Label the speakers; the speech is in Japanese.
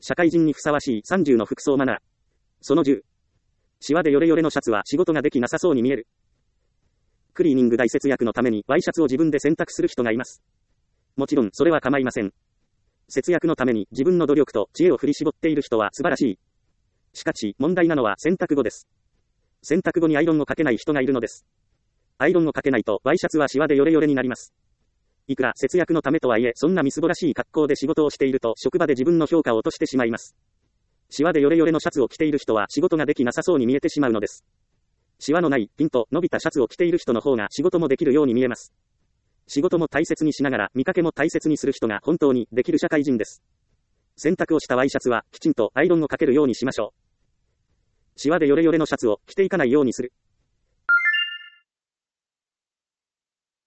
Speaker 1: 社会人にふさわしい30の服装マナー。その10。シワでヨレヨレのシャツは仕事ができなさそうに見える。クリーニング代節約のためにワイシャツを自分で洗濯する人がいます。もちろんそれは構いません。節約のために自分の努力と知恵を振り絞っている人は素晴らしい。しかし問題なのは洗濯後です。洗濯後にアイロンをかけない人がいるのです。アイロンをかけないとワイシャツはシワでヨレヨレになります。いくら節約のためとはいえ、そんなみすぼらしい格好で仕事をしていると職場で自分の評価を落としてしまいます。シワでヨレヨレのシャツを着ている人は仕事ができなさそうに見えてしまうのです。シワのないピンと伸びたシャツを着ている人の方が仕事もできるように見えます。仕事も大切にしながら見かけも大切にする人が本当にできる社会人です。洗濯をしたワイシャツはきちんとアイロンをかけるようにしましょう。シワでヨレヨレのシャツを着ていかないようにする。